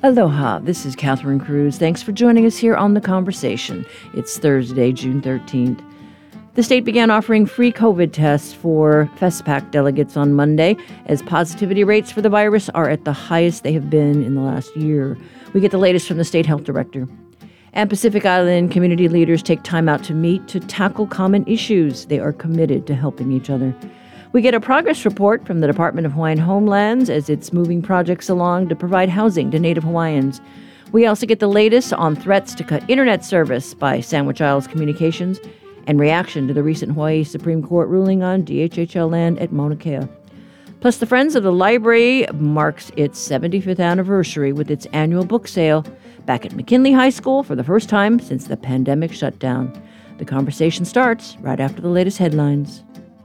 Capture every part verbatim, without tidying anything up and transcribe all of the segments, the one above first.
Aloha, this is Catherine Cruz. Thanks for joining us here on The Conversation. It's Thursday, June thirteenth. The state began offering free COVID tests for FESPAC delegates on Monday, as positivity rates for the virus are at the highest they have been in the last year. We get the latest from the state health director. And Pacific Island community leaders take time out to meet to tackle common issues. They are committed to helping each other. We get a progress report from the Department of Hawaiian Homelands as it's moving projects along to provide housing to Native Hawaiians. We also get the latest on threats to cut internet service by Sandwich Isles Communications and reaction to the recent Hawaii Supreme Court ruling on D H H L land at Mauna Kea. Plus, the Friends of the Library marks its seventy-fifth anniversary with its annual book sale back at McKinley High School for the first time since the pandemic shutdown. The conversation starts right after the latest headlines.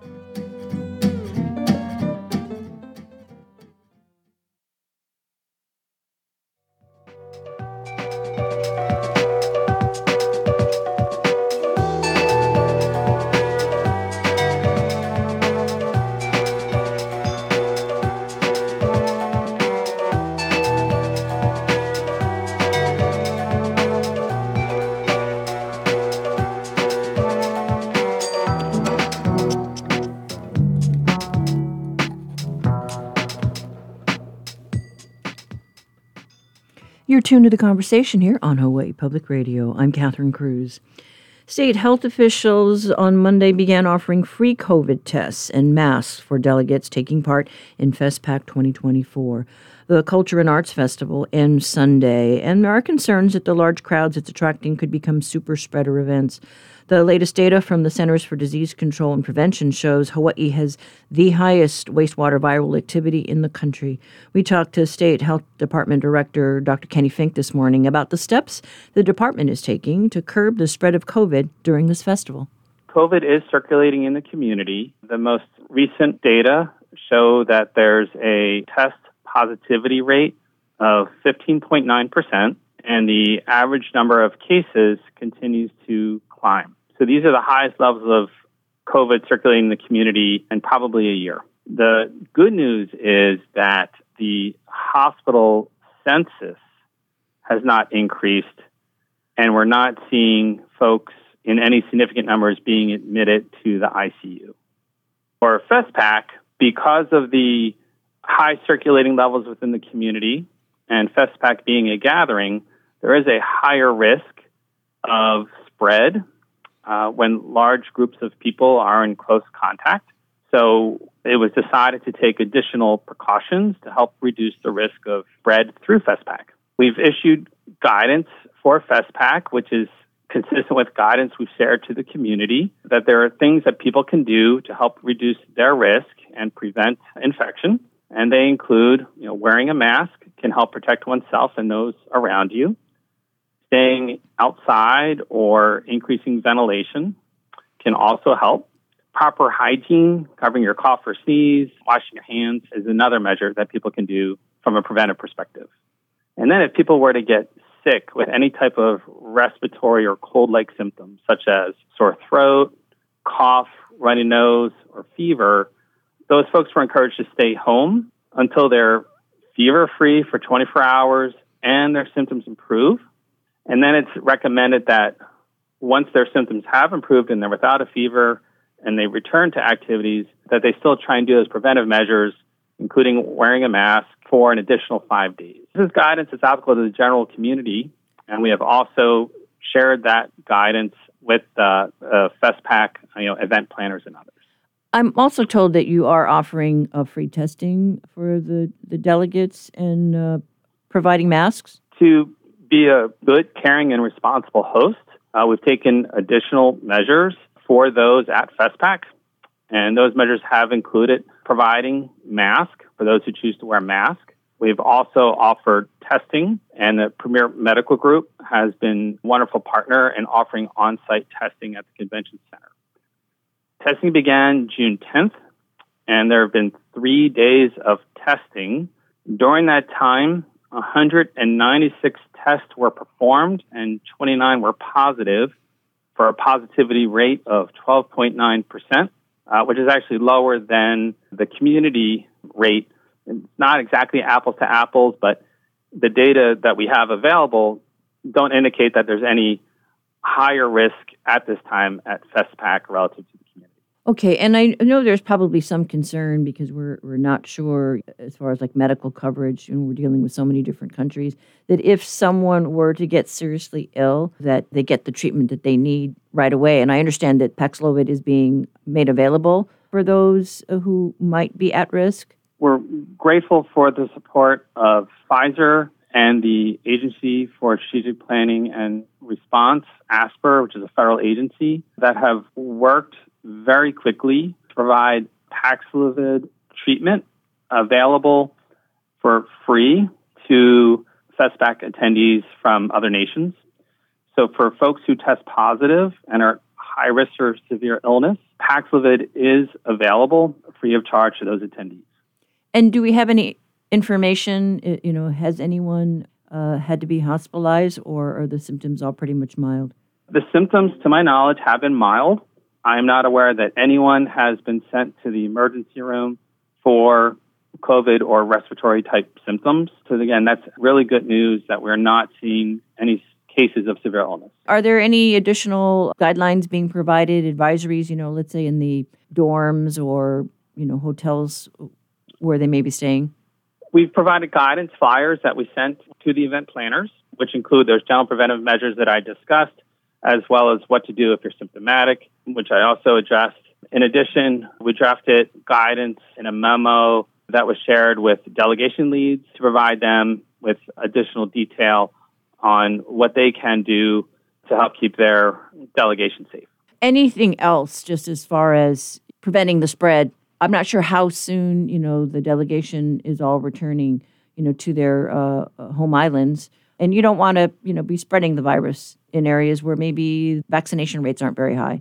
You're tuned to The Conversation here on Hawaii Public Radio. I'm Catherine Cruz. State health officials on Monday began offering free COVID tests and masks for delegates taking part in FESPAC twenty twenty-four. The Culture and Arts Festival ends Sunday, and there are concerns that the large crowds it's attracting could become super spreader events. The latest data from the Centers for Disease Control and Prevention shows Hawaii has the highest wastewater viral activity in the country. We talked to State Health Department Director Doctor Kenny Fink this morning about the steps the department is taking to curb the spread of COVID during this festival. COVID is circulating in the community. The most recent data show that there's a test positivity rate of fifteen point nine percent, and the average number of cases continues to climb. So these are the highest levels of COVID circulating in the community in probably a year. The good news is that the hospital census has not increased, and we're not seeing folks in any significant numbers being admitted to the I C U. For FESPAC, because of the high circulating levels within the community and FESPAC being a gathering, there is a higher risk of spread uh, when large groups of people are in close contact. So it was decided to take additional precautions to help reduce the risk of spread through FESPAC. We've issued guidance for FESPAC, which is consistent with guidance we've shared to the community, that there are things that people can do to help reduce their risk and prevent infection. And they include, you know, wearing a mask can help protect oneself and those around you. Staying outside or increasing ventilation can also help. Proper hygiene, covering your cough or sneeze, washing your hands is another measure that people can do from a preventive perspective. And then if people were to get sick with any type of respiratory or cold-like symptoms, such as sore throat, cough, runny nose, or fever, those folks were encouraged to stay home until they're fever-free for twenty-four hours and their symptoms improve. And then it's recommended that once their symptoms have improved and they're without a fever and they return to activities, that they still try and do those preventive measures, including wearing a mask for an additional five days. This is guidance that's applicable to the general community, and we have also shared that guidance with uh, uh, FESPAC, you know, event planners and others. I'm also told that you are offering uh, free testing for the, the delegates and uh, providing masks. To be a good, caring, and responsible host, uh, we've taken additional measures for those at FESPAC, and those measures have included providing masks for those who choose to wear a mask. We've also offered testing, and the Premier Medical Group has been a wonderful partner in offering on-site testing at the convention center. Testing began June tenth, and there have been three days of testing. During that time, one hundred ninety-six tests were performed and twenty-nine were positive for a positivity rate of twelve point nine percent, uh, which is actually lower than the community rate. It's not exactly apples to apples, but the data that we have available don't indicate that there's any higher risk at this time at FESPAC relative to the community. Okay, and I know there's probably some concern because we're we're not sure as far as like medical coverage, and we're dealing with so many different countries, that if someone were to get seriously ill, that they get the treatment that they need right away. And I understand that Paxlovid is being made available for those who might be at risk. We're grateful for the support of Pfizer and the Agency for Strategic Planning and Response, ASPR, which is a federal agency, that have worked very quickly to provide Paxlovid treatment available for free to FESPAC attendees from other nations. So for folks who test positive and are high risk for severe illness, Paxlovid is available free of charge to those attendees. And do we have any information, you know, has anyone uh, had to be hospitalized, or are the symptoms all pretty much mild? The symptoms, to my knowledge, have been mild. I am not aware that anyone has been sent to the emergency room for COVID or respiratory type symptoms. So again, that's really good news that we're not seeing any cases of severe illness. Are there any additional guidelines being provided, advisories, you know, let's say in the dorms or, you know, hotels where they may be staying? We've provided guidance flyers that we sent to the event planners, which include those general preventive measures that I discussed, as well as what to do if you're symptomatic, which I also addressed. In addition, we drafted guidance in a memo that was shared with delegation leads to provide them with additional detail on what they can do to help keep their delegation safe. Anything else, just as far as preventing the spread? I'm not sure how soon, you know, the delegation is all returning, you know, to their uh, home islands. And you don't want to, you know, be spreading the virus in areas where maybe vaccination rates aren't very high.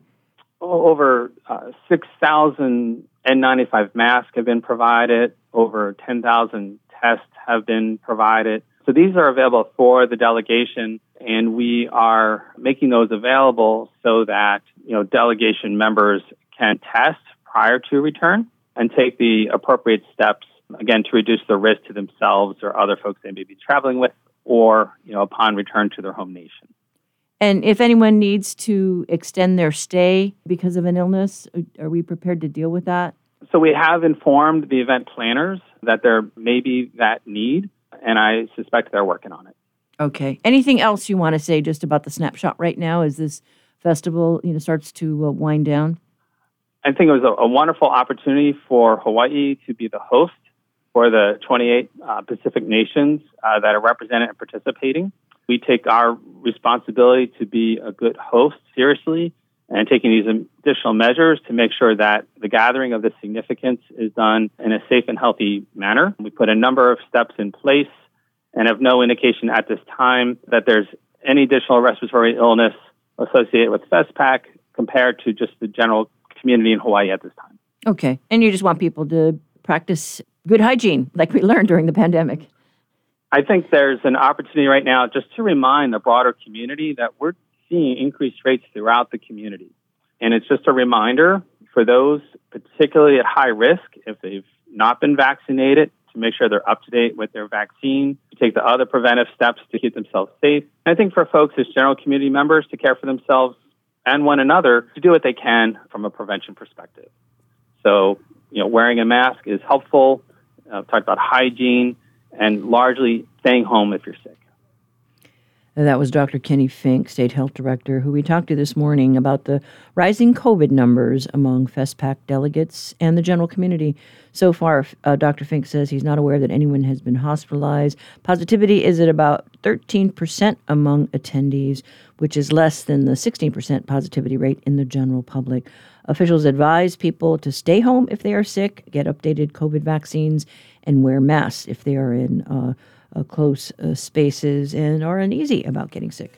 Over uh, six thousand N ninety-five masks have been provided. Over ten thousand tests have been provided. So these are available for the delegation, and we are making those available so that, you know, delegation members can test prior to return and take the appropriate steps, again, to reduce the risk to themselves or other folks they may be traveling with, or, you know, upon return to their home nation. And if anyone needs to extend their stay because of an illness, are we prepared to deal with that? So we have informed the event planners that there may be that need, and I suspect they're working on it. Okay. Anything else you want to say just about the snapshot right now as this festival, you know, starts to uh, wind down? I think it was a, a wonderful opportunity for Hawaii to be the host for the twenty-eight uh, Pacific nations uh, that are represented and participating. We take our responsibility to be a good host seriously and taking these additional measures to make sure that the gathering of this significance is done in a safe and healthy manner. We put a number of steps in place and have no indication at this time that there's any additional respiratory illness associated with FESPAC compared to just the general community in Hawaii at this time. Okay. And you just want people to practice good hygiene like we learned during the pandemic. I think there's an opportunity right now just to remind the broader community that we're seeing increased rates throughout the community. And it's just a reminder for those particularly at high risk, if they've not been vaccinated, to make sure they're up to date with their vaccine, to take the other preventive steps to keep themselves safe. And I think for folks as general community members to care for themselves and one another, to do what they can from a prevention perspective. So, you know, wearing a mask is helpful. Uh, talked about hygiene and largely staying home if you're sick. And that was Doctor Kenny Fink, State Health Director, who we talked to this morning about the rising COVID numbers among FESPAC delegates and the general community. So far, uh, Doctor Fink says he's not aware that anyone has been hospitalized. Positivity is at about thirteen percent among attendees, which is less than the sixteen percent positivity rate in the general public. Officials advise people to stay home if they are sick, get updated COVID vaccines, and wear masks if they are in uh, uh, close uh, spaces and are uneasy about getting sick.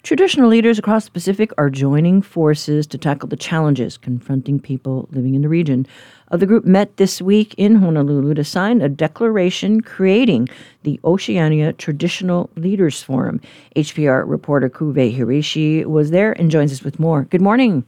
Traditional leaders across the Pacific are joining forces to tackle the challenges confronting people living in the region. Uh, the group met this week in Honolulu to sign a declaration creating the Oceania Traditional Leaders Forum. H P R reporter Kuve Hirashi was there and joins us with more. Good morning.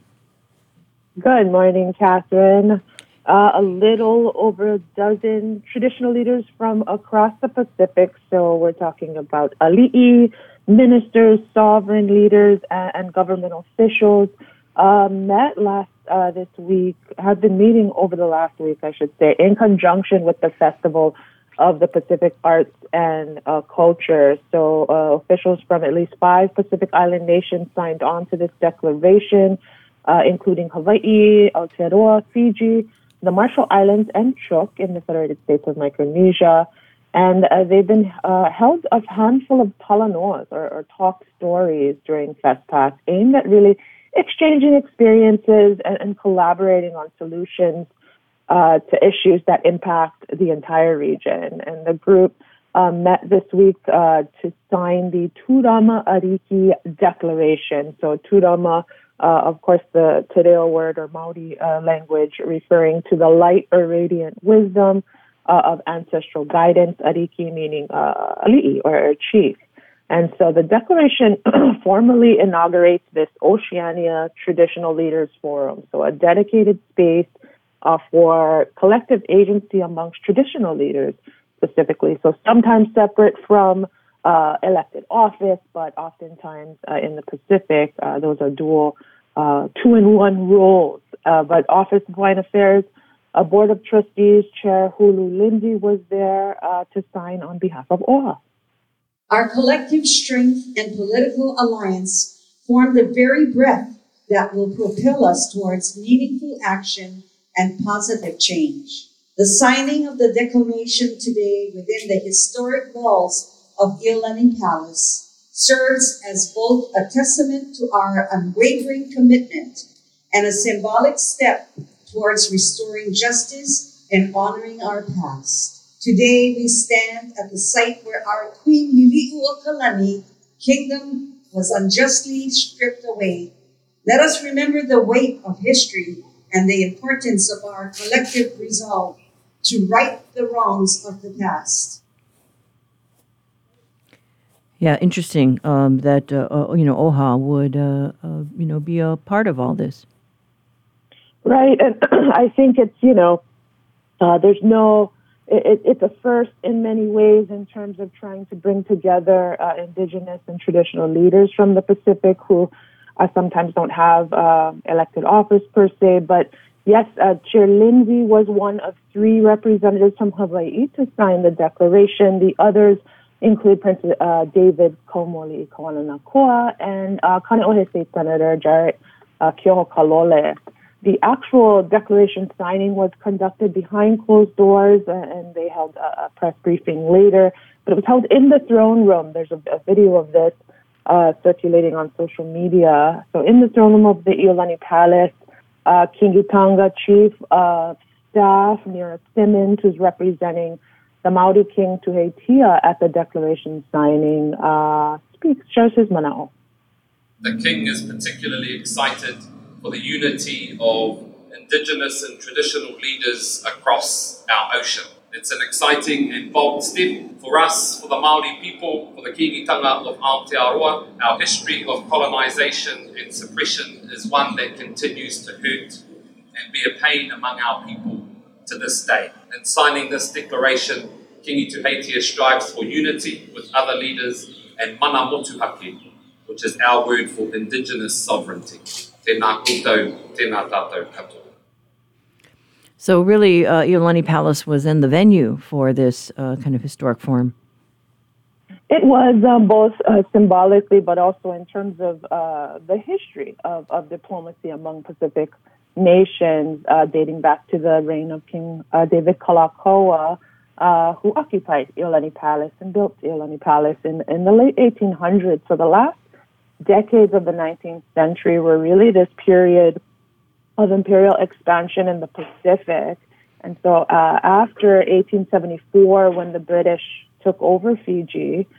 Good morning, Catherine. Uh, a little over a dozen traditional leaders from across the Pacific. So we're talking about ali'i, ministers, sovereign leaders, and, and government officials uh, met last uh, this week, have been meeting over the last week, I should say, in conjunction with the Festival of the Pacific Arts and uh, Culture. So uh, officials from at least five Pacific Island nations signed on to this declaration, uh, including Hawaii, Aotearoa, Fiji, the Marshall Islands, and Chuuk in the Federated States of Micronesia. And uh, they've been uh, held a handful of talanoas, or, or talk stories, during FestPac, aimed at really exchanging experiences and, and collaborating on solutions uh, to issues that impact the entire region. And the group uh, met this week uh, to sign the Turama Ariki Declaration. So Turama, Uh, of course, the Te Reo word or Maori uh, language referring to the light or radiant wisdom uh, of ancestral guidance, Ariki meaning uh, ali'i or, or chief. And so the declaration formally inaugurates this Oceania Traditional Leaders Forum, so a dedicated space uh, for collective agency amongst traditional leaders specifically, so sometimes separate from Uh, elected office, but oftentimes uh, in the Pacific, uh, those are dual uh, two-in-one roles. Uh, but Office of Hawaiian Affairs, a Board of Trustees Chair Hulu Lindsay was there uh, to sign on behalf of O H A. Our collective strength and political alliance form the very breath that will propel us towards meaningful action and positive change. The signing of the declaration today within the historic walls of Iolani Palace serves as both a testament to our unwavering commitment and a symbolic step towards restoring justice and honoring our past. Today we stand at the site where our Queen Liliuokalani kingdom was unjustly stripped away. Let us remember the weight of history and the importance of our collective resolve to right the wrongs of the past. Yeah, interesting um, that, uh, uh, you know, O H A would, uh, uh, you know, be a part of all this. Right. And I think it's, you know, uh, there's no, it, it's a first in many ways in terms of trying to bring together uh, indigenous and traditional leaders from the Pacific who uh, sometimes don't have uh, elected office per se. But yes, uh, Chair Lindsay was one of three representatives from Hawaii to sign the declaration. The others include Prince uh, David Komoli Kawananakoa and uh, Kaneohe State Senator Jarrett uh, Kioho-Kalole. The actual declaration signing was conducted behind closed doors, uh, and they held a, a press briefing later. But it was held in the throne room. There's a, a video of this uh, circulating on social media. So in the throne room of the Iolani Palace, uh, Kingitanga Chief of Staff Mira Simmons, who's representing the Maori King Tuheitia at the declaration signing, uh, speaks, shares his manao. The King is particularly excited for the unity of Indigenous and traditional leaders across our ocean. It's an exciting and bold step for us, for the Maori people, for the Kingitanga of Aotearoa. Our history of colonisation and suppression is one that continues to hurt and be a pain among our people to this day. In signing this declaration, Kingi Tuheitia strives for unity with other leaders and mana motuhake, which is our word for Indigenous sovereignty. Tēnā koutou, tēnā tātou katoa. So really, uh, Iolani Palace was then the venue for this uh, kind of historic forum. It was um, both uh, symbolically, but also in terms of uh, the history of, of diplomacy among Pacific nations, uh, dating back to the reign of King uh, David Kalakaua, uh, who occupied Iolani Palace and built Iolani Palace in, in the late eighteen hundreds. So the last decades of the nineteenth century were really this period of imperial expansion in the Pacific. And so uh, after eighteen seventy-four, when the British took over Fiji,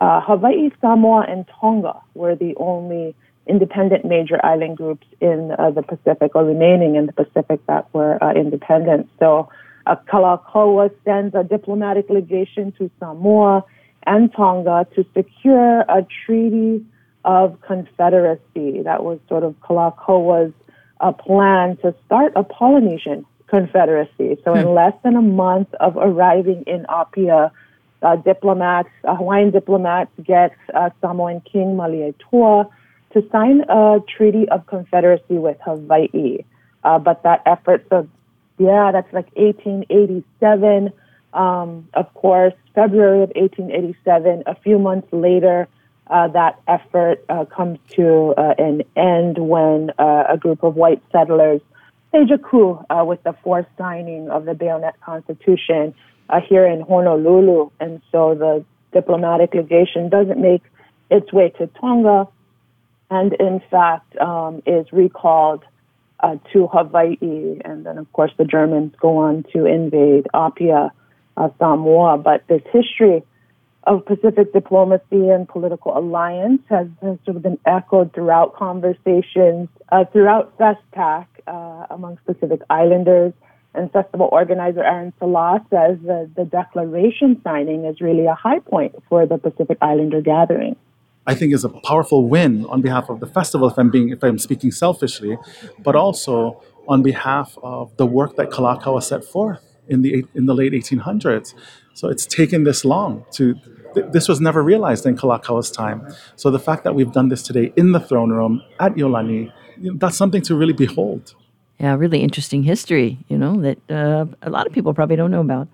uh, Hawaii, Samoa, and Tonga were the only independent major island groups in uh, the Pacific, or remaining in the Pacific, that were uh, independent. So uh, Kalakaua sends a diplomatic legation to Samoa and Tonga to secure a treaty of confederacy. That was sort of Kalakaua's uh, plan to start a Polynesian confederacy. So in less than a month of arriving in Apia, uh, diplomats, uh, Hawaiian diplomats get uh, Samoan King Malietoa to sign a treaty of confederacy with Hawaii. Uh, but that effort, so yeah, that's like eighteen eighty-seven. Um, of course, February of eighteen eighty-seven, a few months later, uh, that effort uh, comes to uh, an end when uh, a group of white settlers stage a coup uh, with the forced signing of the Bayonet Constitution uh, here in Honolulu. And so the diplomatic legation doesn't make its way to Tonga, and in fact um, is recalled uh, to Hawaii. And then, of course, the Germans go on to invade Apia, uh, Samoa. But this history of Pacific diplomacy and political alliance has, has sort of been echoed throughout conversations, uh, throughout FESPAC uh, amongst Pacific Islanders. And festival organizer Aaron Salah says that the declaration signing is really a high point for the Pacific Islander gathering. I think is a powerful win on behalf of the festival, if I'm being, if I'm speaking selfishly, but also on behalf of the work that Kalakaua set forth in the in the late eighteen hundreds. So it's taken this long to. Th- this was never realized in Kalakaua's time. So the fact that we've done this today in the throne room at Iolani, you know, that's something to really behold. Yeah, really interesting history, you know, that uh, a lot of people probably don't know about.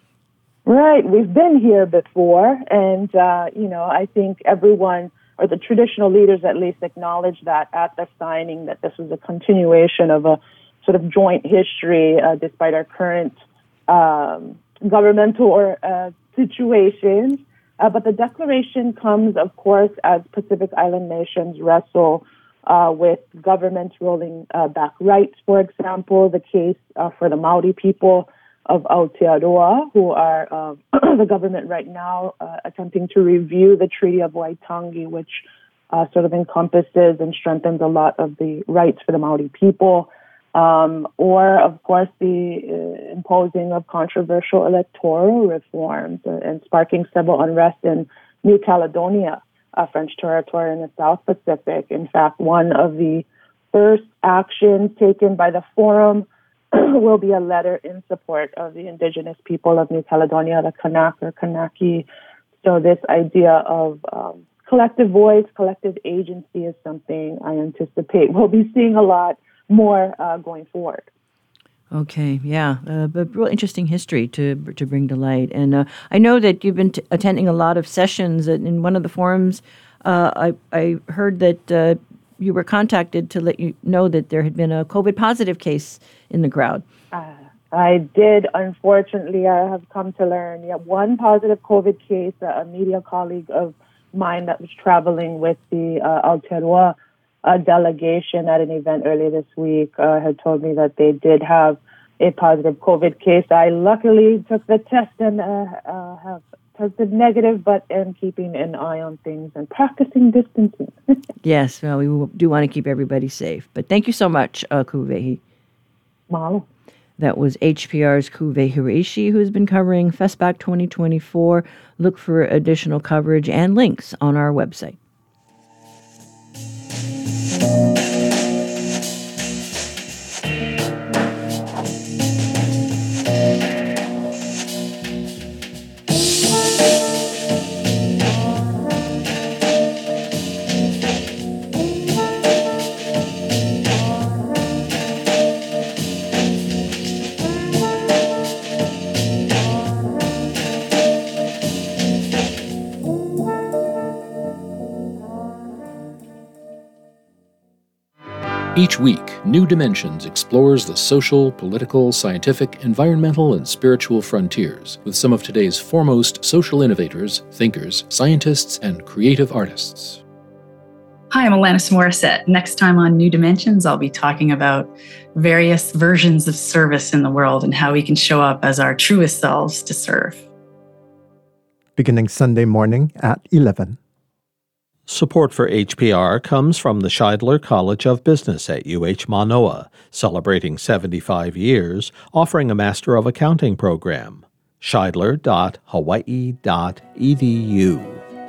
Right. We've been here before, and, uh, you know, I think everyone, or the traditional leaders at least, acknowledged that at the signing, that this was a continuation of a sort of joint history, uh, despite our current um, governmental or uh, situations. Uh, but the declaration comes, of course, as Pacific Island nations wrestle uh, with governments rolling uh, back rights. For example, the case uh, for the Maori people of Aotearoa, who are uh, the government right now uh, attempting to review the Treaty of Waitangi, which uh, sort of encompasses and strengthens a lot of the rights for the Maori people. Um, or, of course, the uh, imposing of controversial electoral reforms uh, and sparking civil unrest in New Caledonia, a French territory in the South Pacific. In fact, one of the first actions taken by the Forum will be a letter in support of the indigenous people of New Caledonia, the Kanak or Kanaki. So this idea of um, collective voice, collective agency is something I anticipate we'll be seeing a lot more uh, going forward. Okay, yeah, uh, but real interesting history to to bring to light. And uh, I know that you've been t- attending a lot of sessions. In one of the forums, uh, I, I heard that uh, you were contacted to let you know that there had been a COVID positive case in the crowd. Uh, I did. Unfortunately, I have come to learn, yeah, one positive COVID case, a media colleague of mine that was traveling with the uh, Aotearoa uh, delegation at an event earlier this week uh, had told me that they did have a positive COVID case. I luckily took the test and uh, uh, have tested negative, but am keeping an eye on things and practicing distancing. Yes, well, we do want to keep everybody safe. But thank you so much, uh, Kuvehi. Mahalo. That was H P R's Kuve Hiraishi, who's been covering FESPAC twenty twenty-four. Look for additional coverage and links on our website. Each week, New Dimensions explores the social, political, scientific, environmental, and spiritual frontiers with some of today's foremost social innovators, thinkers, scientists, and creative artists. Hi, I'm Alanis Morissette. Next time on New Dimensions, I'll be talking about various versions of service in the world and how we can show up as our truest selves to serve. beginning Sunday morning at eleven. Support for H P R comes from the Scheidler College of Business at U H Manoa, celebrating seventy-five years, offering a Master of Accounting program. scheidler dot hawaii dot e d u.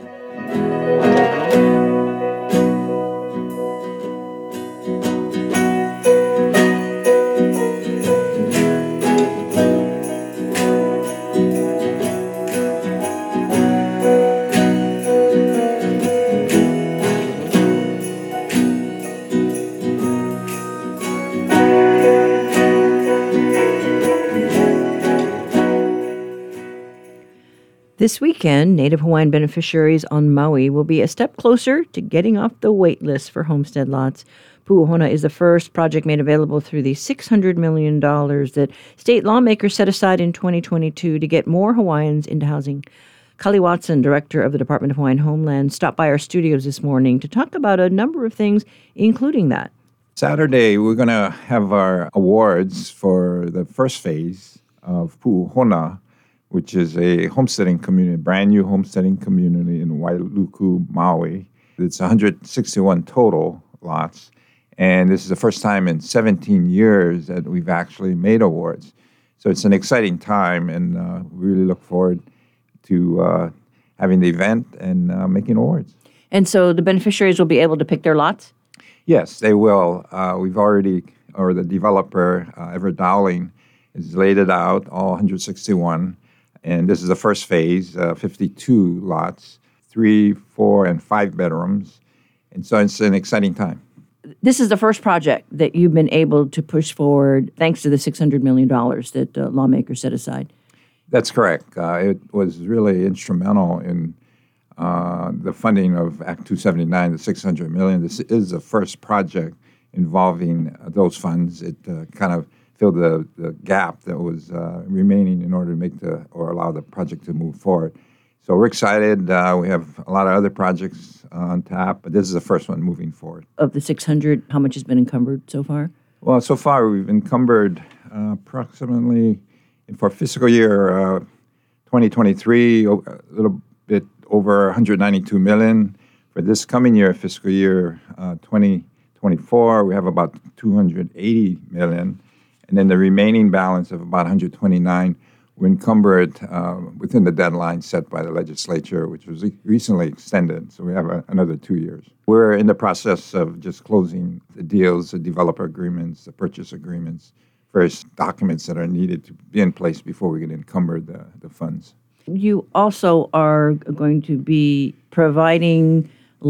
This weekend, Native Hawaiian beneficiaries on Maui will be a step closer to getting off the wait list for homestead lots. Pu'uhona is the first project made available through the six hundred million dollars that state lawmakers set aside in twenty twenty-two to get more Hawaiians into housing. Kali Watson, director of the Department of Hawaiian Homeland, stopped by our studios this morning to talk about a number of things, including that. Saturday, we're going to have our awards for the first phase of Pu'uhona, which is a homesteading community, a brand new homesteading community in Wailuku, Maui. It's one hundred sixty-one total lots, and this is the first time in seventeen years that we've actually made awards. So it's an exciting time, and uh, we really look forward to uh, having the event and uh, making awards. And so the beneficiaries will be able to pick their lots? Yes, they will. Uh, we've already, or the developer, uh, Everett Dowling, has laid it out, all one hundred sixty-one. And this is the first phase, uh, fifty-two lots, three, four, and five bedrooms. And so it's an exciting time. This is the first project that you've been able to push forward thanks to the six hundred million dollars that uh, lawmakers set aside. That's correct. Uh, it was really instrumental in uh, the funding of Act two seventy-nine, the six hundred million dollars. This is the first project involving uh, those funds. It uh, kind of fill the, the gap that was uh, remaining in order to make the or allow the project to move forward. So we're excited. Uh, we have a lot of other projects uh, on tap, but this is the first one moving forward. Of the six hundred, how much has been encumbered so far? Well, so far we've encumbered uh, approximately, for fiscal year uh, twenty twenty-three, a little bit over one hundred ninety-two million dollars. For this coming year, fiscal year uh, twenty twenty-four, we have about two hundred eighty million dollars. And then the remaining balance of about one hundred twenty-nine were encumbered uh, within the deadline set by the legislature, which was recently extended. So we have a, another two years. We're in the process of just closing the deals, the developer agreements, the purchase agreements, various documents that are needed to be in place before we can encumber the, the funds. You also are going to be providing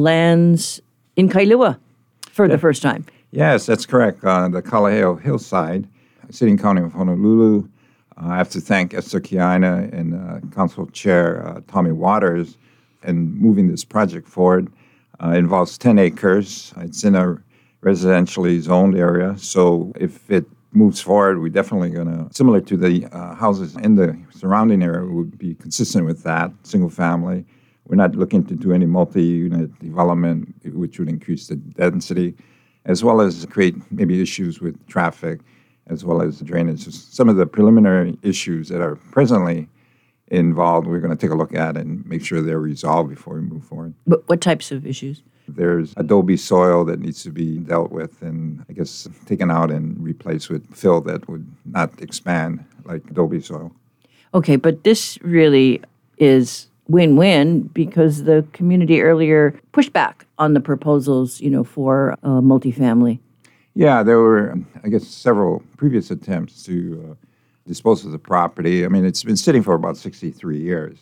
lands in Kailua for yeah. the first time. Yes, that's correct. On the Kalaheo hillside, City and County of Honolulu. Uh, I have to thank Esther Kiana and uh, Council Chair uh, Tommy Waters in moving this project forward. Uh, it involves ten acres. It's in a residentially zoned area. So if it moves forward, we're definitely going to, similar to the uh, houses in the surrounding area, would be consistent with that, single family. We're not looking to do any multi-unit development, which would increase the density, as well as create maybe issues with traffic, as well as drainage. Some of the preliminary issues that are presently involved, we're going to take a look at and make sure they're resolved before we move forward. But what types of issues? There's adobe soil that needs to be dealt with and, I guess, taken out and replaced with fill that would not expand like adobe soil. Okay, but this really is win-win because the community earlier pushed back on the proposals, you know, for uh, multifamily. Yeah, there were, I guess, several previous attempts to uh, dispose of the property. I mean, it's been sitting for about sixty-three years.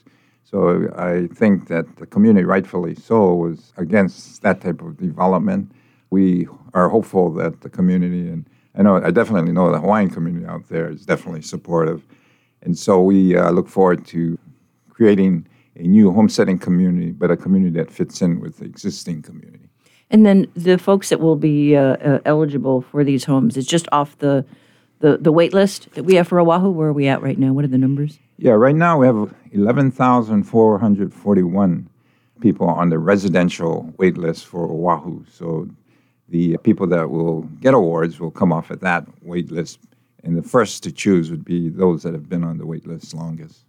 So I think that the community, rightfully so, was against that type of development. We are hopeful that the community, and I know, I definitely know the Hawaiian community out there is definitely supportive. And so we uh, look forward to creating a new homesteading community, but a community that fits in with the existing community. And then the folks that will be uh, uh, eligible for these homes, it's just off the, the, the wait list that we have for Oahu. Where are we at right now? What are the numbers? Yeah, right now we have eleven thousand four hundred forty-one people on the residential wait list for Oahu. So the people that will get awards will come off at that wait list. And the first to choose would be those that have been on the wait list longest.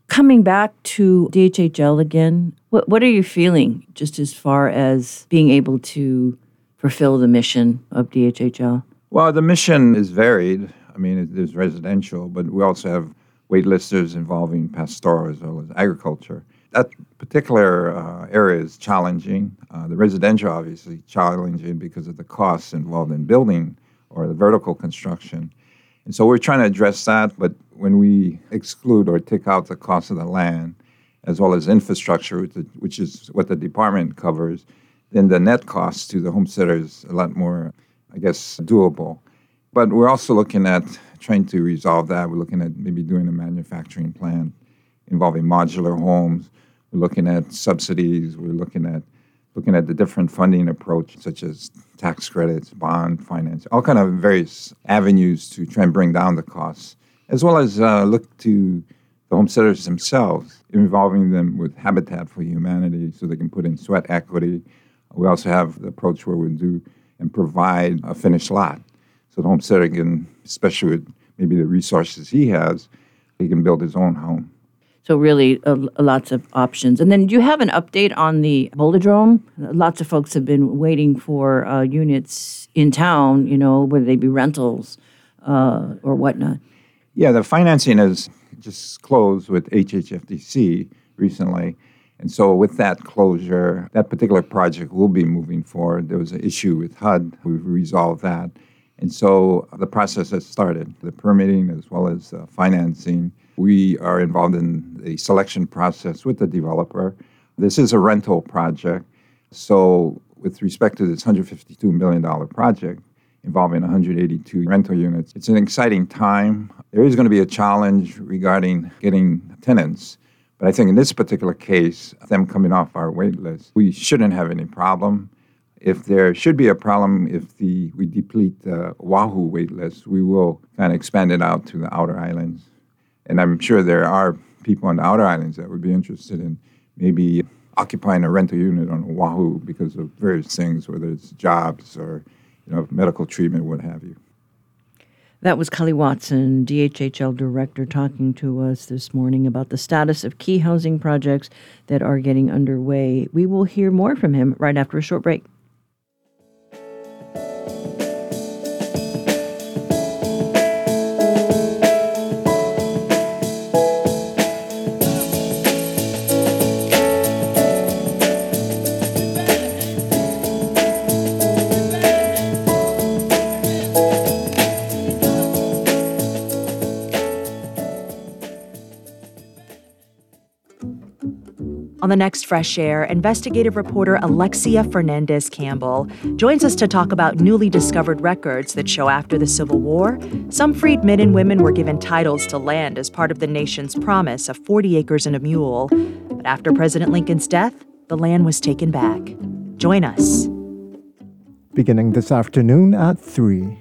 Coming back to D H H L again, what, what are you feeling just as far as being able to fulfill the mission of D H H L? Well, the mission is varied. I mean, it, there's residential, but we also have waitlisters involving pastoral as well as agriculture. That particular uh, area is challenging. Uh, the residential, obviously, challenging because of the costs involved in building or the vertical construction. And so we're trying to address that, but when we exclude or take out the cost of the land, as well as infrastructure, which is what the department covers, then the net cost to the homesteader is a lot more, I guess, doable. But we're also looking at trying to resolve that. We're looking at maybe doing a manufacturing plant involving modular homes. We're looking at subsidies. We're looking at looking at the different funding approach, such as tax credits, bond finance, all kind of various avenues to try and bring down the costs, as well as uh, look to the homesteaders themselves, involving them with Habitat for Humanity so they can put in sweat equity. We also have the approach where we do and provide a finished lot. So the homesteader can, especially with maybe the resources he has, he can build his own home. So really, uh, lots of options. And then do you have an update on the Boulodrome? Lots of folks have been waiting for uh, units in town, you know, whether they be rentals uh, or whatnot. Yeah, the financing has just closed with H H F D C recently. And so with that closure, that particular project will be moving forward. There was an issue with H U D. We've resolved that. And so the process has started, the permitting as well as uh, financing. We are involved in the selection process with the developer. This is a rental project. So with respect to this one hundred fifty-two million dollars project involving one hundred eighty-two rental units, it's an exciting time. There is going to be a challenge regarding getting tenants. But I think in this particular case, them coming off our wait list, we shouldn't have any problem. If there should be a problem, if the we deplete the Oahu wait list, we will kind of expand it out to the outer islands. And I'm sure there are people on the outer islands that would be interested in maybe occupying a rental unit on Oahu because of various things, whether it's jobs or, you know, medical treatment, what have you. That was Cully Watson, D H H L director, talking to us this morning about the status of key housing projects that are getting underway. We will hear more from him right after a short break. On the next Fresh Air, investigative reporter Alexia Fernandez-Campbell joins us to talk about newly discovered records that show after the Civil War, some freed men and women were given titles to land as part of the nation's promise of forty acres and a mule. But after President Lincoln's death, the land was taken back. Join us. Beginning this afternoon at three.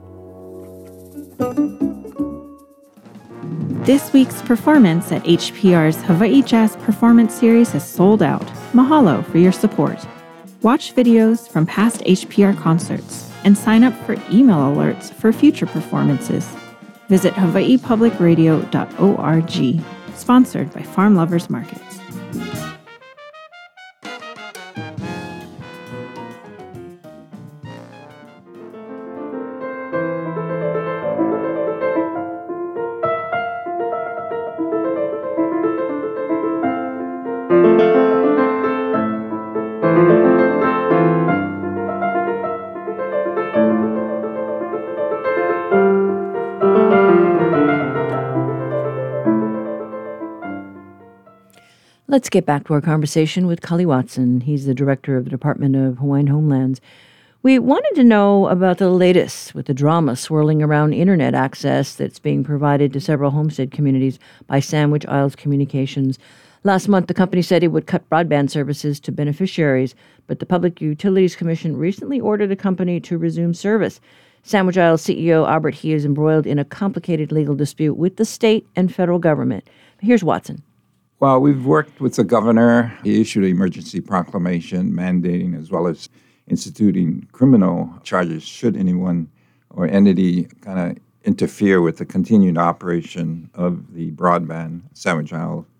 This week's performance at H P R's Hawaii Jazz Performance Series has sold out. Mahalo for your support. Watch videos from past H P R concerts and sign up for email alerts for future performances. Visit hawaii public radio dot org. Sponsored by Farm Lovers Markets. Let's get back to our conversation with Cully Watson. He's the director of the Department of Hawaiian Homelands. We wanted to know about the latest with the drama swirling around internet access that's being provided to several homestead communities by Sandwich Isles Communications. Last month, the company said it would cut broadband services to beneficiaries, but the Public Utilities Commission recently ordered the company to resume service. Sandwich Isles C E O Albert He is embroiled in a complicated legal dispute with the state and federal government. Here's Watson. Well, we've worked with the governor. He issued an emergency proclamation mandating as well as instituting criminal charges should anyone or entity kind of interfere with the continued operation of the broadband Sandwich Isles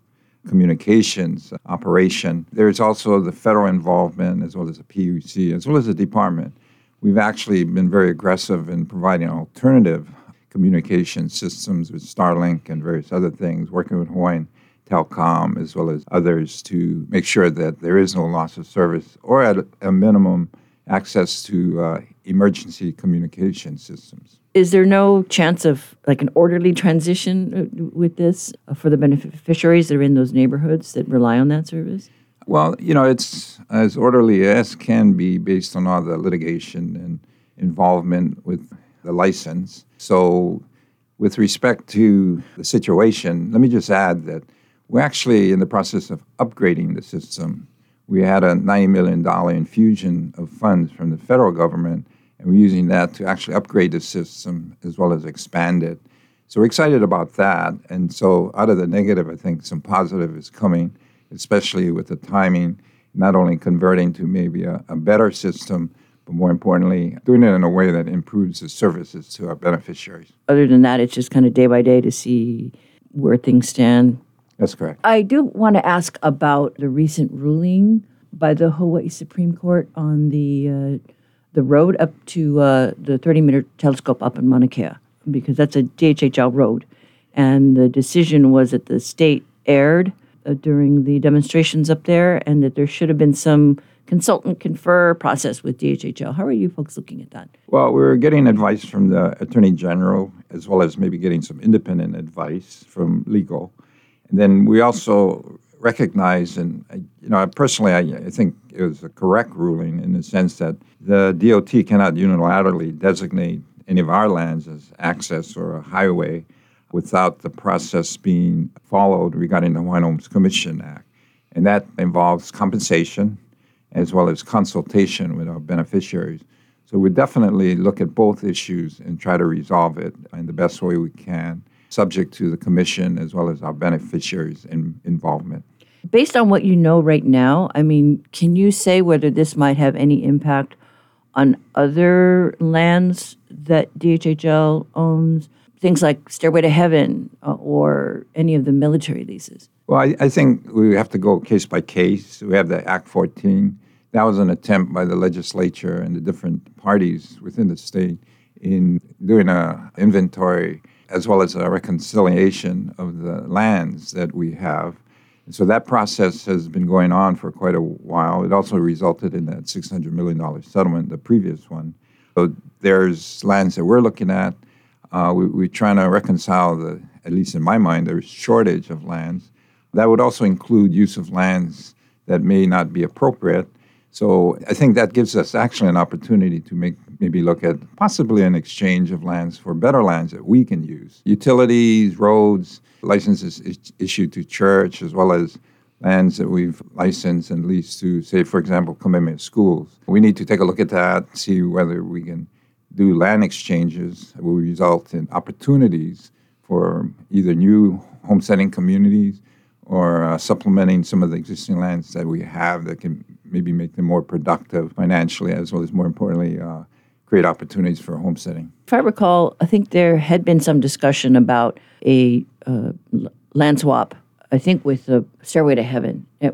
communications operation. There's also the federal involvement as well as the P U C, as well as the department. We've actually been very aggressive in providing alternative communication systems with Starlink and various other things, working with Hawaiian Telcom as well as others to make sure that there is no loss of service or at a minimum access to uh, emergency communication systems. Is there no chance of like an orderly transition with this for the beneficiaries that are in those neighborhoods that rely on that service? Well, you know, it's as orderly as can be based on all the litigation and involvement with the license. So with respect to the situation, let me just add that we're actually in the process of upgrading the system. We had a ninety million dollars infusion of funds from the federal government, and we're using that to actually upgrade the system as well as expand it. So we're excited about that. And so out of the negative, I think some positive is coming, especially with the timing, not only converting to maybe a, a better system, but more importantly, doing it in a way that improves the services to our beneficiaries. Other than that, it's just kind of day by day to see where things stand. That's correct. I do want to ask about the recent ruling by the Hawaii Supreme Court on the uh, the road up to uh, the thirty-meter telescope up in Mauna Kea, because that's a D H H L road. And the decision was that the state erred uh, during the demonstrations up there and that there should have been some consultant confer process with D H H L. How are you folks looking at that? Well, we're getting advice from the Attorney General as well as maybe getting some independent advice from legal. And then we also recognize, and you know, personally, I, I think it was a correct ruling in the sense that the D O T cannot unilaterally designate any of our lands as access or a highway without the process being followed regarding the Hawaiian Homes Commission Act. And that involves compensation as well as consultation with our beneficiaries. So we definitely look at both issues and try to resolve it in the best way we can, subject to the commission as well as our beneficiaries' in, involvement. Based on what you know right now, I mean, can you say whether this might have any impact on other lands that D H H L owns, things like Stairway to Heaven uh, or any of the military leases? Well, I, I think we have to go case by case. We have the Act fourteen. That was an attempt by the legislature and the different parties within the state in doing an inventory as well as a reconciliation of the lands that we have. And so that process has been going on for quite a while. It also resulted in that six hundred million dollars settlement, the previous one. So there's lands that we're looking at. Uh, we, we're trying to reconcile, the, at least in my mind, there's shortage of lands. That would also include use of lands that may not be appropriate. So I think that gives us actually an opportunity to make maybe look at possibly an exchange of lands for better lands that we can use. Utilities, roads, licenses is- issued to church, as well as lands that we've licensed and leased to, say, for example, commitment schools. We need to take a look at that, see whether we can do land exchanges that will result in opportunities for either new homesteading communities or uh, supplementing some of the existing lands that we have that can maybe make them more productive financially, as well as, more importantly, uh, create opportunities for homesteading. If I recall, I think there had been some discussion about a uh, land swap, I think with the Stairway to Heaven uh,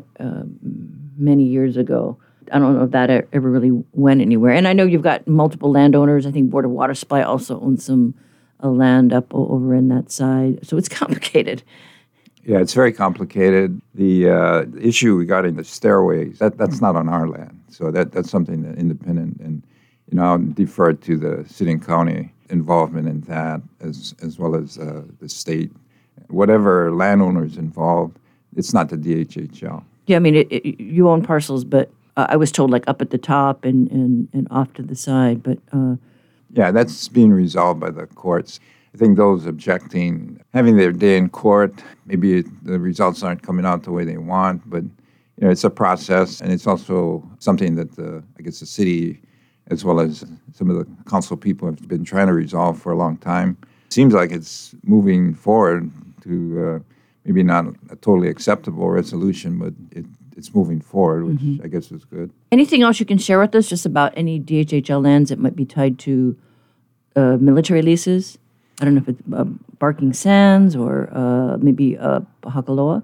many years ago. I don't know if that ever really went anywhere. And I know you've got multiple landowners. I think Board of Water Supply also owns some uh, land up over in that side. So it's complicated. Yeah, it's very complicated. The uh, issue regarding the stairways, that, that's not on our land. So that that's something that independent, and you know, I'll defer to the city and county involvement in that, as as well as uh, the state. Whatever landowners involved, it's not the D H H L. Yeah, I mean, it, it, you own parcels, but uh, I was told like up at the top and, and, and off to the side. But uh, yeah, that's being resolved by the courts. I think those objecting, having their day in court, maybe it, the results aren't coming out the way they want, but you know, it's a process, and it's also something that the, I guess the city, as well as some of the council people, have been trying to resolve for a long time. Seems like it's moving forward to uh, maybe not a totally acceptable resolution, but it, it's moving forward, which mm-hmm. I guess is good. Anything else you can share with us just about any D H H L lands that might be tied to uh, military leases? I don't know if it's uh, Barking Sands or uh, maybe uh, Hakaloa.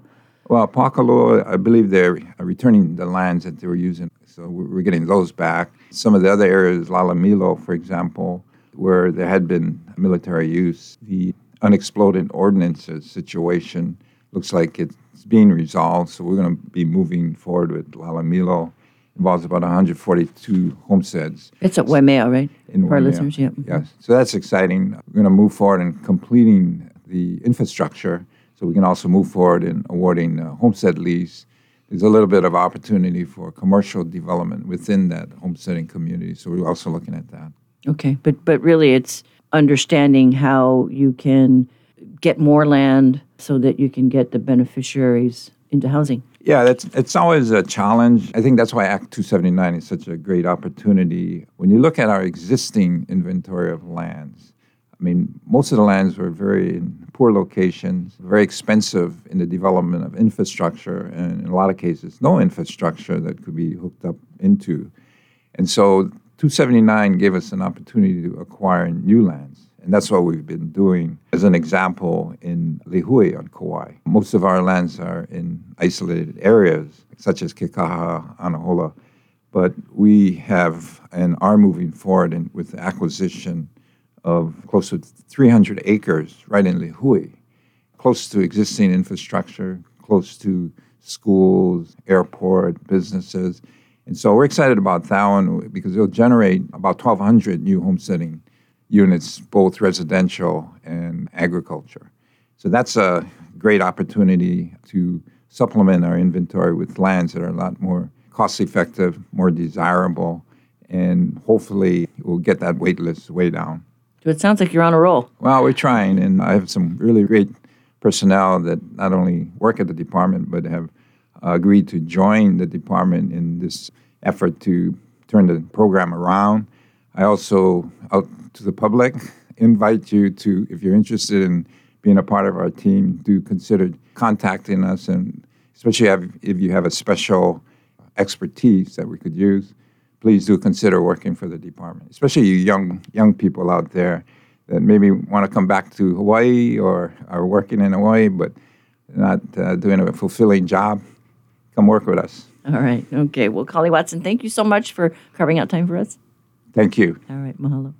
Well, Pakalua, I believe they're returning the lands that they were using, so we're getting those back. Some of the other areas, Lalamilo, for example, where there had been military use, the unexploded ordnances situation looks like it's being resolved, so we're going to be moving forward with Lalamilo. Involves about one hundred forty-two homesteads. It's at Waimea, right? In For our Waimea. listeners, yeah. Yes. So that's exciting. We're going to move forward in completing the infrastructure so we can also move forward in awarding uh, homestead lease. There's a little bit of opportunity for commercial development within that homesteading community, so we're also looking at that. Okay, but but really it's understanding how you can get more land so that you can get the beneficiaries into housing. Yeah, that's it's always a challenge. I think that's why Act two seventy-nine is such a great opportunity. When you look at our existing inventory of lands, I mean, most of the lands were very in poor locations, very expensive in the development of infrastructure, and in a lot of cases, no infrastructure that could be hooked up into. And so two seventy-nine gave us an opportunity to acquire new lands. And that's what we've been doing. As an example, in Lihue on Kauai, most of our lands are in isolated areas, such as Kekaha, Anahola. But we have and are moving forward in, with the acquisition of close to three hundred acres right in Lihue, close to existing infrastructure, close to schools, airport, businesses. And so we're excited about that one because it'll generate about twelve hundred new homesteading units, both residential and agriculture. So that's a great opportunity to supplement our inventory with lands that are a lot more cost-effective, more desirable, and hopefully we'll get that wait list way down. So it sounds like you're on a roll. Well, we're trying, and I have some really great personnel that not only work at the department but have agreed to join the department in this effort to turn the program around. I also, out to the public, invite you to, if you're interested in being a part of our team, do consider contacting us, and especially if you have a special expertise that we could use, please do consider working for the department, especially you young young people out there that maybe want to come back to Hawaii or are working in Hawaii but not uh, doing a fulfilling job. Come work with us. All right. Okay. Well, Kali Watson, thank you so much for carving out time for us. Thank you. All right. Mahalo.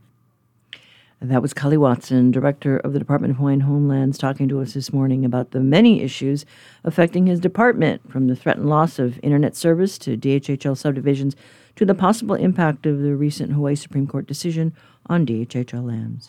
And that was Kali Watson, Director of the Department of Hawaiian Homelands, talking to us this morning about the many issues affecting his department, from the threatened loss of internet service to D H H L subdivisions to the possible impact of the recent Hawaii Supreme Court decision on D H H L lands.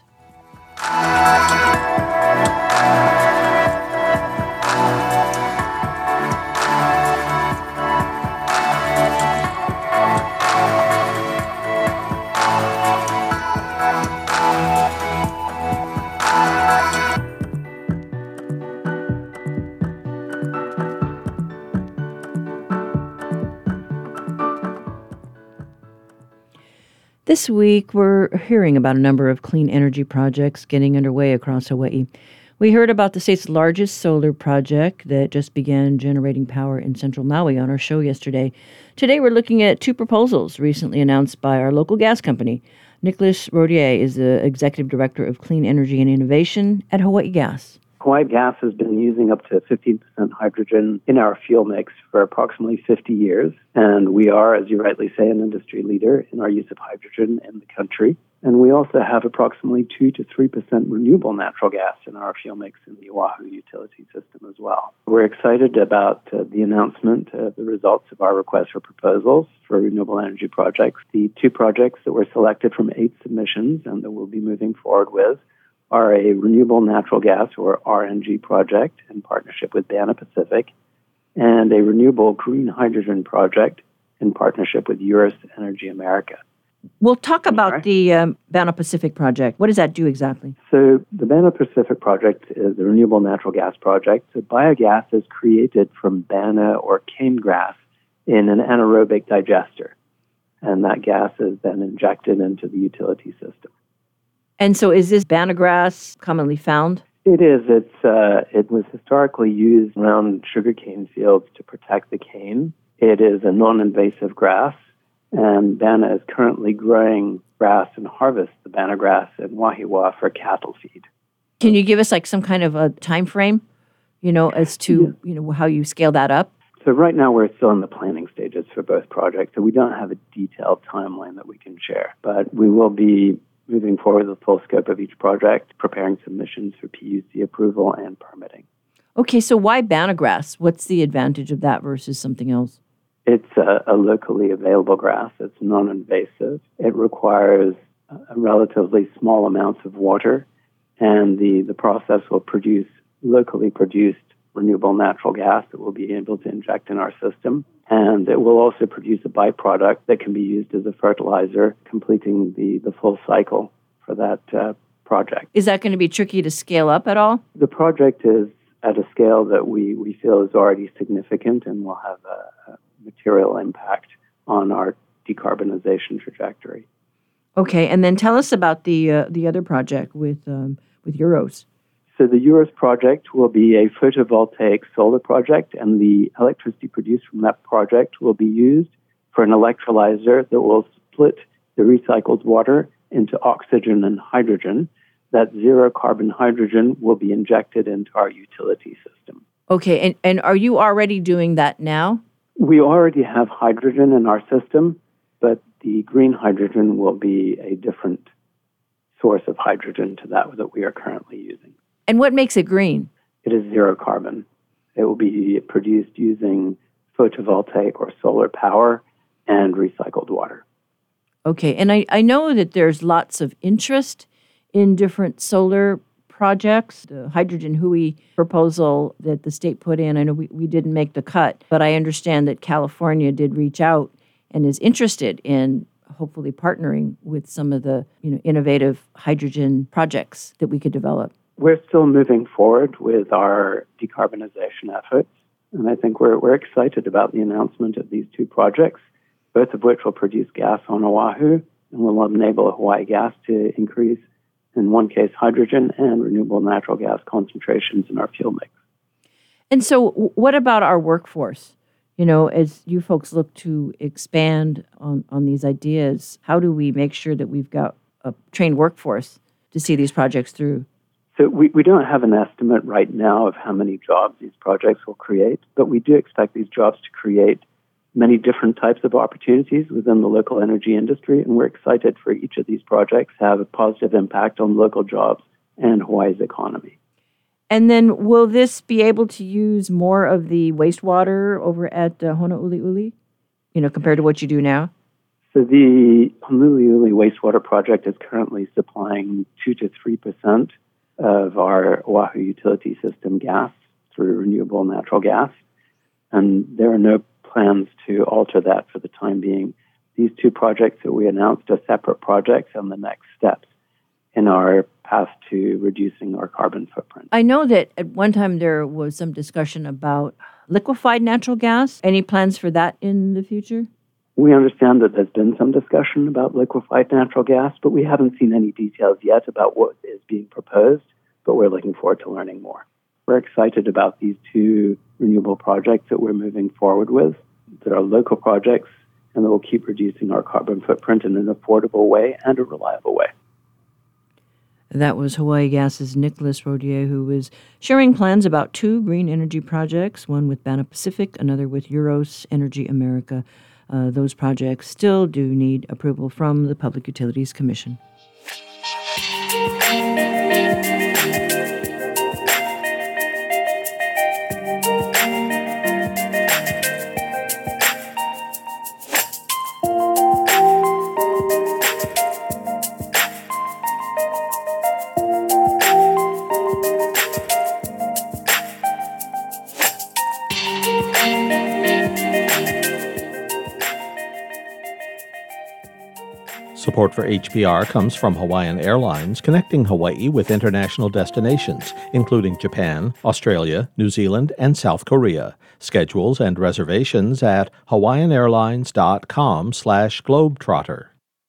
This week, we're hearing about a number of clean energy projects getting underway across Hawaii. We heard about the state's largest solar project that just began generating power in central Maui on our show yesterday. Today, we're looking at two proposals recently announced by our local gas company. Nicholas Rodier is the Executive Director of Clean Energy and Innovation at Hawaii Gas. Hawaii Gas has been using up to fifteen percent hydrogen in our fuel mix for approximately fifty years. And we are, as you rightly say, an industry leader in our use of hydrogen in the country. And we also have approximately two to three percent renewable natural gas in our fuel mix in the Oahu utility system as well. We're excited about uh, the announcement of the results of our request for proposals for renewable energy projects. The two projects that were selected from eight submissions and that we'll be moving forward with are a renewable natural gas, or R N G, project in partnership with Banna Pacific, and a renewable green hydrogen project in partnership with Eurus Energy America. We'll talk about the um, Banna Pacific project. What does that do exactly? So the Banna Pacific project is a renewable natural gas project. So biogas is created from banana or cane grass in an anaerobic digester, and that gas is then injected into the utility system. And so is this banana grass commonly found? It is. It's uh, it was historically used around sugarcane fields to protect the cane. It is a non-invasive grass, and Banna is currently growing grass and harvests the banana grass in Wahiawa for cattle feed. Can you give us like some kind of a time frame? you know, as to, you know, how you scale that up? So right now we're still in the planning stages for both projects, so we don't have a detailed timeline that we can share. But we will be moving forward with the full scope of each project, preparing submissions for P U C approval and permitting. Okay, so why Bannergrass? What's the advantage of that versus something else? It's a, a locally available grass. It's non-invasive. It requires a relatively small amounts of water, and the, the process will produce locally produced renewable natural gas that we'll be able to inject in our system. And it will also produce a byproduct that can be used as a fertilizer, completing the, the full cycle for that uh, project. Is that going to be tricky to scale up at all? The project is at a scale that we, we feel is already significant and will have a, a material impact on our decarbonization trajectory. Okay, and then tell us about the uh, the other project with um, with Euros. So the Euros project will be a photovoltaic solar project, and the electricity produced from that project will be used for an electrolyzer that will split the recycled water into oxygen and hydrogen. That zero carbon hydrogen will be injected into our utility system. Okay, and, and are you already doing that now? We already have hydrogen in our system, but the green hydrogen will be a different source of hydrogen to that that we are currently using. And what makes it green? It is zero carbon. It will be produced using photovoltaic or solar power and recycled water. Okay, and I, I know that there's lots of interest in different solar projects. The hydrogen H U I proposal that the state put in, I know we, we didn't make the cut, but I understand that California did reach out and is interested in hopefully partnering with some of the, you know, innovative hydrogen projects that we could develop. We're still moving forward with our decarbonization efforts, and I think we're we're excited about the announcement of these two projects, both of which will produce gas on Oahu and will enable Hawaii Gas to increase, in one case, hydrogen and renewable natural gas concentrations in our fuel mix. And so what about our workforce? You know, as you folks look to expand on, on these ideas, how do we make sure that we've got a trained workforce to see these projects through? So we, we don't have an estimate right now of how many jobs these projects will create, but we do expect these jobs to create many different types of opportunities within the local energy industry, and we're excited for each of these projects to have a positive impact on local jobs and Hawaii's economy. And then will this be able to use more of the wastewater over at uh, Honouliuli, you know, compared to what you do now? So the Honouliuli wastewater project is currently supplying two to three percent of our Oahu utility system gas through renewable natural gas, and there are no plans to alter that for the time being. These two projects that we announced are separate projects and the next steps in our path to reducing our carbon footprint. I know that at one time there was some discussion about liquefied natural gas. Any plans for that in the future? We understand that there's been some discussion about liquefied natural gas, but we haven't seen any details yet about what is being proposed, but we're looking forward to learning more. We're excited about these two renewable projects that we're moving forward with, that are local projects, and that will keep reducing our carbon footprint in an affordable way and a reliable way. That was Hawaii Gas's Nicholas Rodier, who was sharing plans about two green energy projects, one with Banna Pacific, another with Euros Energy America. Uh, those projects still do need approval from the Public Utilities Commission. Support for H P R comes from Hawaiian Airlines, connecting Hawaii with international destinations, including Japan, Australia, New Zealand, and South Korea. Schedules and reservations at hawaiianairlines.com slash globetrotter.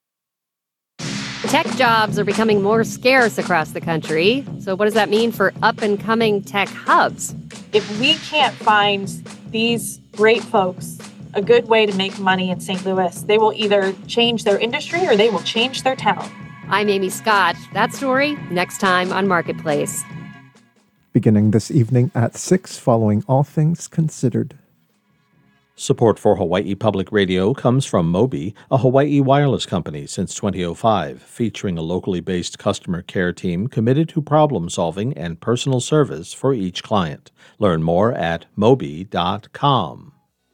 Tech jobs are becoming more scarce across the country. So what does that mean for up-and-coming tech hubs? If we can't find these great folks a good way to make money in Saint Louis, they will either change their industry or they will change their town. I'm Amy Scott. That story next time on Marketplace. beginning this evening at six following All Things Considered. Support for Hawaii Public Radio comes from Mobi, a Hawaii wireless company since two thousand five, featuring a locally based customer care team committed to problem solving and personal service for each client. Learn more at mobi dot com.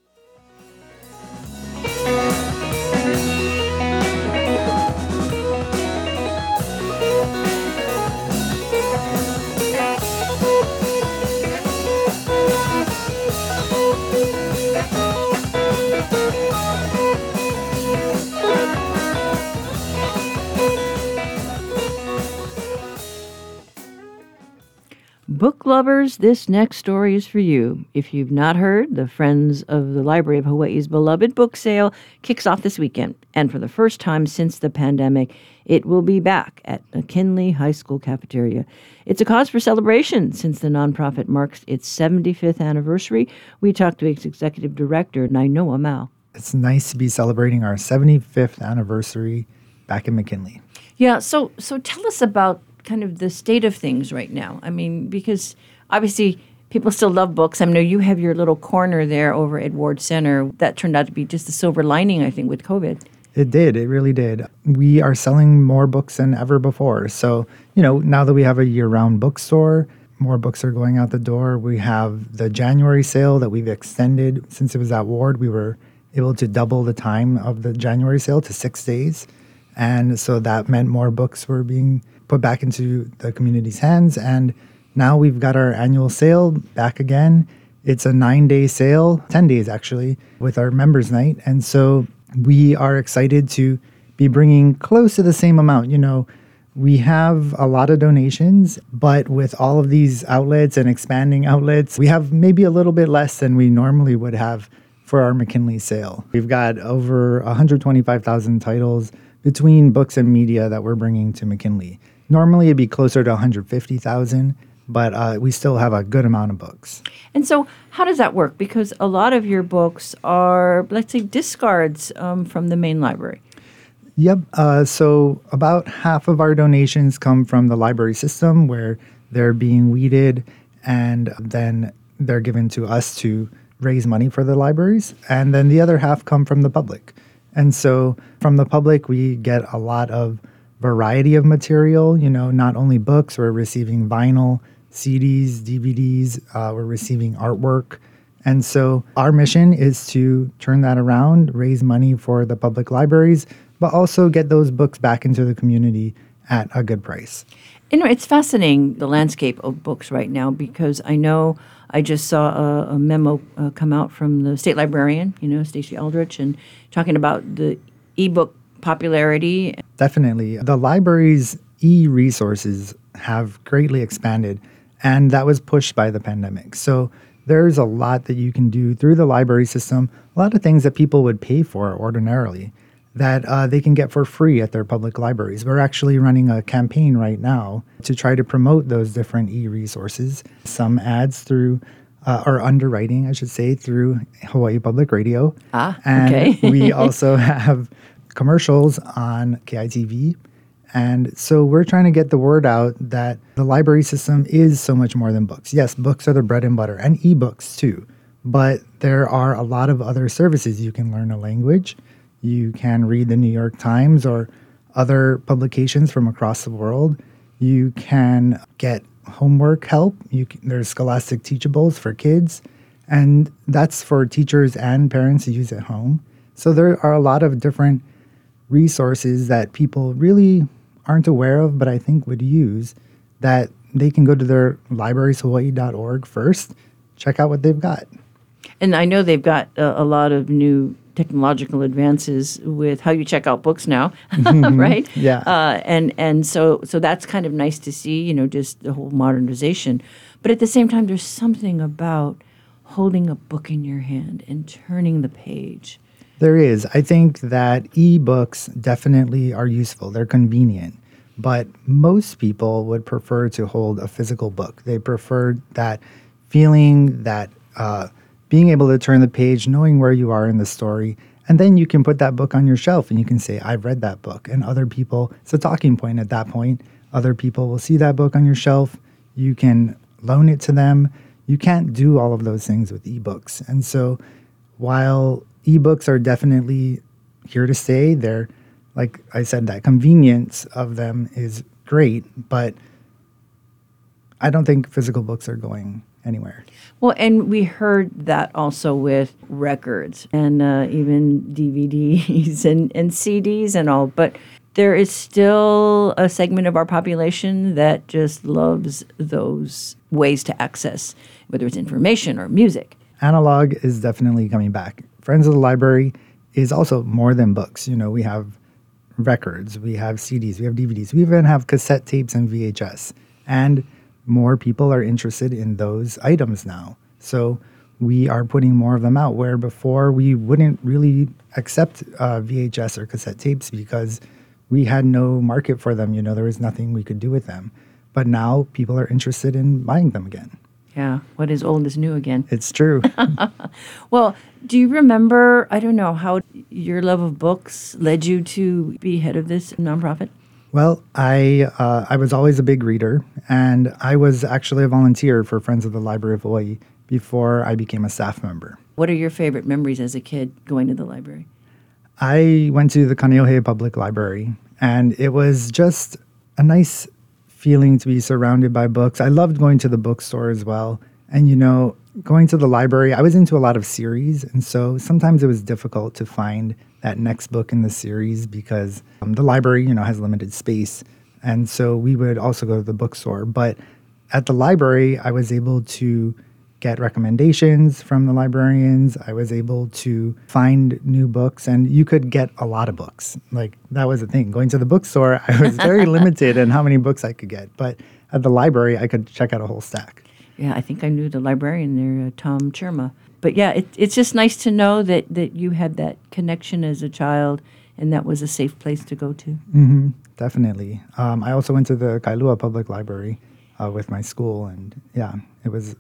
Book lovers, this next story is for you. If you've not heard, the Friends of the Library of Hawaii's beloved book sale kicks off this weekend. And for the first time since the pandemic, it will be back at McKinley High School cafeteria. It's a cause for celebration since the nonprofit marks its seventy-fifth anniversary. We talked to its executive director, Nainoa Mao. It's nice to be celebrating our seventy-fifth anniversary back in McKinley. Yeah, so so tell us about kind of the state of things right now. I mean, because obviously people still love books. I know you have your little corner there over at Ward Center. That turned out to be just a silver lining, I think, with COVID. It did. It really did. We are selling more books than ever before. So, you know, now that we have a year-round bookstore, more books are going out the door. We have the January sale that we've extended. Since it was at Ward, we were able to double the time of the January sale to six days. And so that meant more books were being put back into the community's hands. And now we've got our annual sale back again. It's a nine-day sale, ten days actually, with our members' night. And so we are excited to be bringing close to the same amount. You know, we have a lot of donations, but with all of these outlets and expanding outlets, we have maybe a little bit less than we normally would have for our McKinley sale. We've got over one hundred twenty-five thousand titles between books and media that we're bringing to McKinley. Normally, it'd be closer to one hundred fifty thousand, but uh, we still have a good amount of books. And so how does that work? Because a lot of your books are, let's say, discards um, from the main library. Yep. Uh, so about half of our donations come from the library system, where they're being weeded, and then they're given to us to raise money for the libraries. And then the other half come from the public. And so from the public, we get a lot of variety of material, you know, not only books, we're receiving vinyl, C Ds, D V Ds, uh, we're receiving artwork. And so our mission is to turn that around, raise money for the public libraries, but also get those books back into the community at a good price. You know, it's fascinating, the landscape of books right now, because I know I just saw a, a memo uh, come out from the state librarian, you know, Stacey Aldrich, and talking about the ebook popularity. Definitely. The library's e-resources have greatly expanded, and that was pushed by the pandemic. So there's a lot that you can do through the library system, a lot of things that people would pay for ordinarily that uh, they can get for free at their public libraries. We're actually running a campaign right now to try to promote those different e-resources. Some ads through, uh, or underwriting, I should say, through Hawaii Public Radio. Ah, and okay. we also have commercials on K I T V. And so we're trying to get the word out that the library system is so much more than books. Yes, books are the bread and butter, and ebooks too. But there are a lot of other services. You can learn a language. You can read the New York Times or other publications from across the world. You can get homework help. You can, there's Scholastic Teachables for kids. And that's for teachers and parents to use at home. So there are a lot of different resources that people really aren't aware of, but I think would use, that they can go to their libraries hawaii dot org first, check out what they've got. And I know they've got a, a lot of new technological advances with how you check out books now, right? Yeah. Uh, and and so so that's kind of nice to see, you know, just the whole modernization. But at the same time, there's something about holding a book in your hand and turning the page. There is. I think that ebooks definitely are useful. They're convenient. But most people would prefer to hold a physical book. They prefer that feeling, that uh, being able to turn the page, knowing where you are in the story. And then you can put that book on your shelf and you can say, I've read that book. And other people, it's a talking point at that point. Other people will see that book on your shelf. You can loan it to them. You can't do all of those things with ebooks. And so while ebooks are definitely here to stay, they're, like I said, that convenience of them is great, but I don't think physical books are going anywhere. Well, and we heard that also with records and uh, even D V Ds and, and C Ds and all. But there is still a segment of our population that just loves those ways to access, whether it's information or music. Analog is definitely coming back. Friends of the Library is also more than books. You know, we have records, we have C Ds, we have D V Ds, we even have cassette tapes and V H S. And more people are interested in those items now. So we are putting more of them out, where before we wouldn't really accept uh, V H S or cassette tapes because we had no market for them. You know, there was nothing we could do with them. But now people are interested in buying them again. Yeah, what is old is new again. It's true. Well, do you remember, I don't know, how your love of books led you to be head of this nonprofit? Well, I uh, I was always a big reader, and I was actually a volunteer for Friends of the Library of Hawaii before I became a staff member. What are your favorite memories as a kid going to the library? I went to the Kaneohe Public Library, and it was just a nice feeling to be surrounded by books. I loved going to the bookstore as well. And, you know, going to the library, I was into a lot of series, and so sometimes it was difficult to find that next book in the series because um, the library, you know, has limited space. And so we would also go to the bookstore. But at the library, I was able to get recommendations from the librarians. I was able to find new books, and you could get a lot of books. Like, that was the thing. Going to the bookstore, I was very limited in how many books I could get. But at the library, I could check out a whole stack. Yeah, I think I knew the librarian there, uh, Tom Chirma. But yeah, it, it's just nice to know that, that you had that connection as a child, and that was a safe place to go to. Mm-hmm, definitely. Um, I also went to the Kailua Public Library uh, with my school, and yeah, it was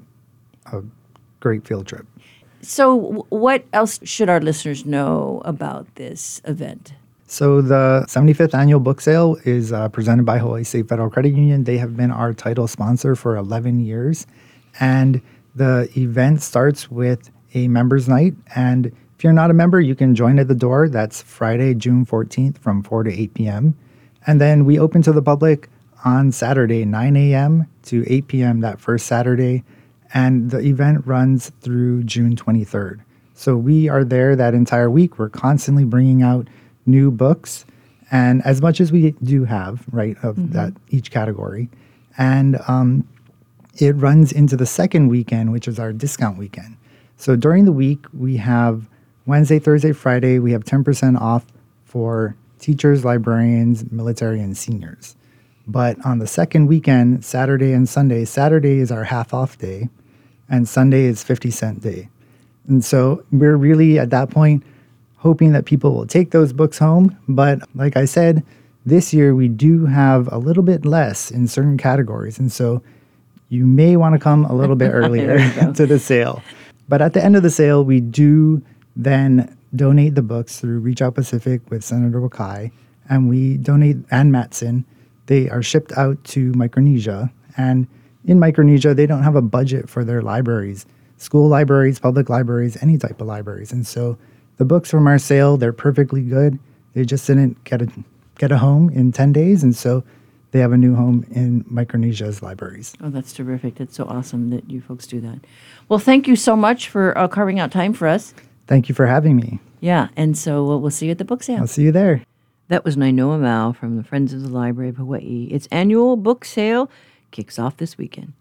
a great field trip. So w- what else should our listeners know about this event? So the seventy-fifth Annual Book Sale is uh, presented by Hawaii State Federal Credit Union. They have been our title sponsor for eleven years. And the event starts with a members night. And if you're not a member, you can join at the door. That's Friday, June fourteenth from four to eight p.m. And then we open to the public on Saturday, nine a.m. to eight p.m. that first Saturday. And the event runs through June twenty-third. So we are there that entire week. We're constantly bringing out new books. And as much as we do have, right, of mm-hmm. that each category. And um, it runs into the second weekend, which is our discount weekend. So during the week, we have Wednesday, Thursday, Friday, we have ten percent off for teachers, librarians, military, and seniors. But on the second weekend, Saturday and Sunday, Saturday is our half off day, and Sunday is fifty cent day. And so we're really at that point hoping that people will take those books home. But like I said, this year we do have a little bit less in certain categories. And so you may want to come a little bit earlier to the sale. But at the end of the sale, we do then donate the books through Reach Out Pacific with Senator Wakai, and we donate, and Matson. They are shipped out to Micronesia. And in Micronesia, they don't have a budget for their libraries, school libraries, public libraries, any type of libraries. And so the books from our sale, they're perfectly good. They just didn't get a, get a home in ten days. And so they have a new home in Micronesia's libraries. Oh, that's terrific. That's so awesome that you folks do that. Well, thank you so much for uh, carving out time for us. Thank you for having me. Yeah, and so we'll, we'll see you at the book sale. I'll see you there. That was Nainoa Mao from the Friends of the Library of Hawaii. Its annual book sale kicks off this weekend.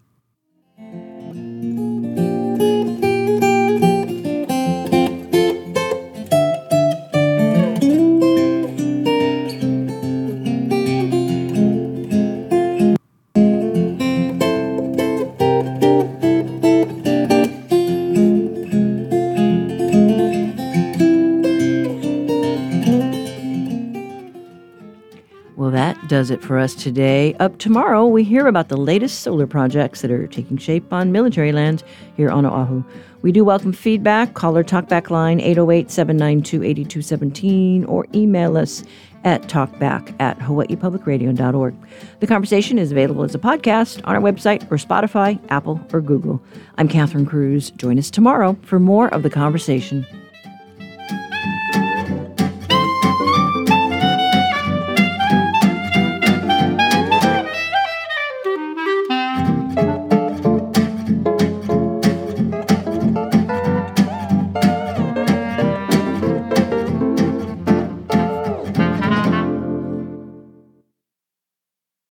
Well, that does it for us today. Up tomorrow, we hear about the latest solar projects that are taking shape on military land here on Oahu. We do welcome feedback. Call our talkback line eight oh eight, seven nine two, eight two one seven or email us at talkback at hawaii public radio dot org. The conversation is available as a podcast on our website or Spotify, Apple, or Google. I'm Catherine Cruz. Join us tomorrow for more of the conversation.